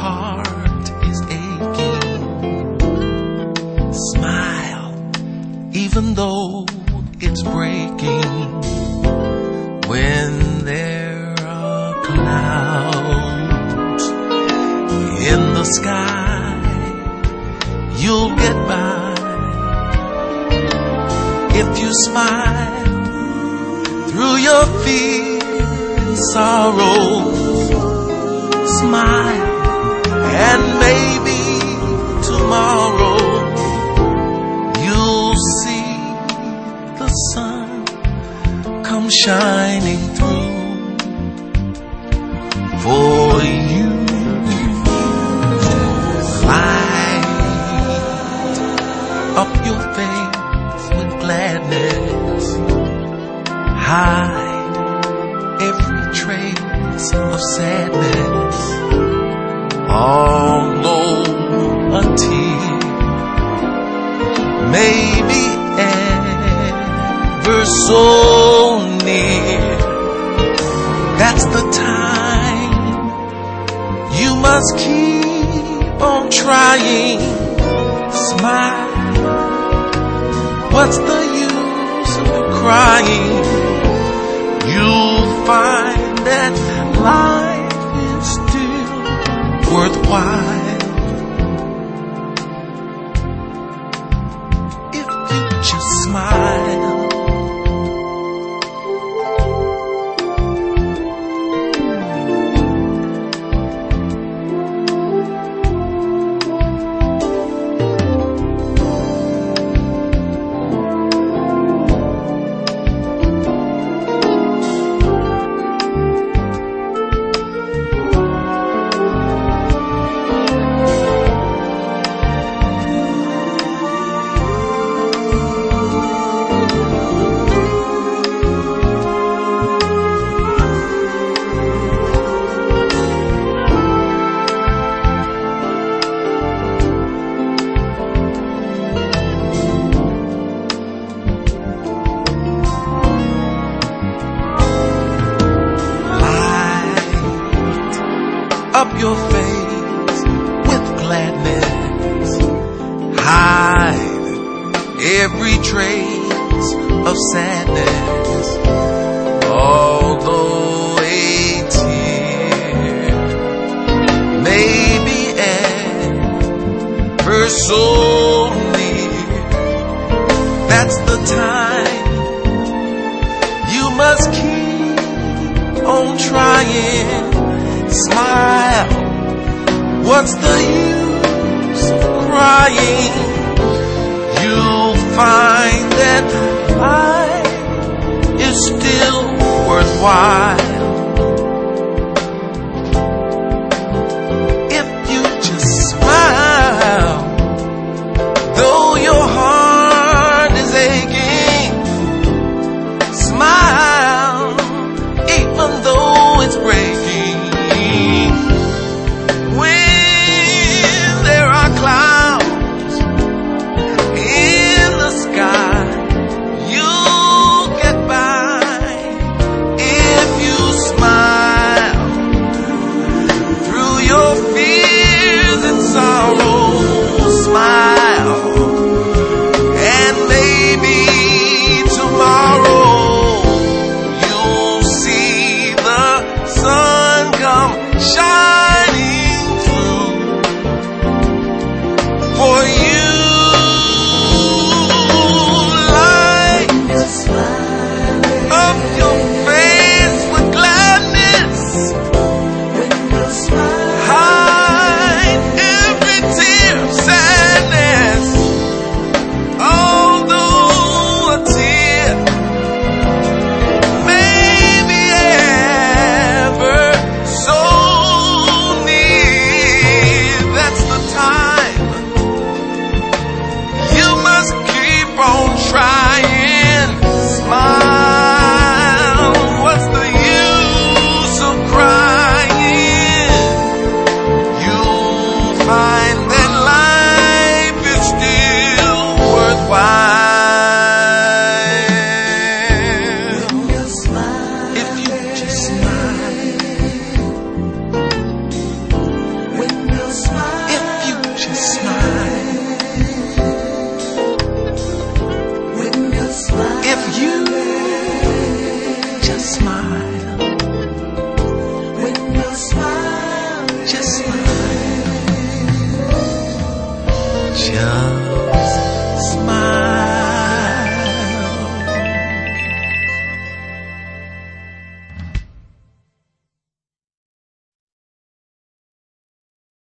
heart is aching, smile even though it's breaking. When there are clouds in the sky, you'll get by. If you smile through your fears and sorrows, smile and maybe tomorrow you'll see the sun come shining through for you. Light up your face with gladness, hide every trace of sadness, although a tear may be ever so near. That's the time you must keep on trying. Smile, what's the use of crying? You'll find that life is still worthwhile if you just smile. Up your face with gladness, hide every trace of sadness, although a tear may be ever so near. That's the time you must keep on trying. Smile, what's the use of crying? You'll find that life is still worthwhile if you just smile. Though your heart is aching, smile even though it's breaking. You just smile. When you smile, just smile. Just smile.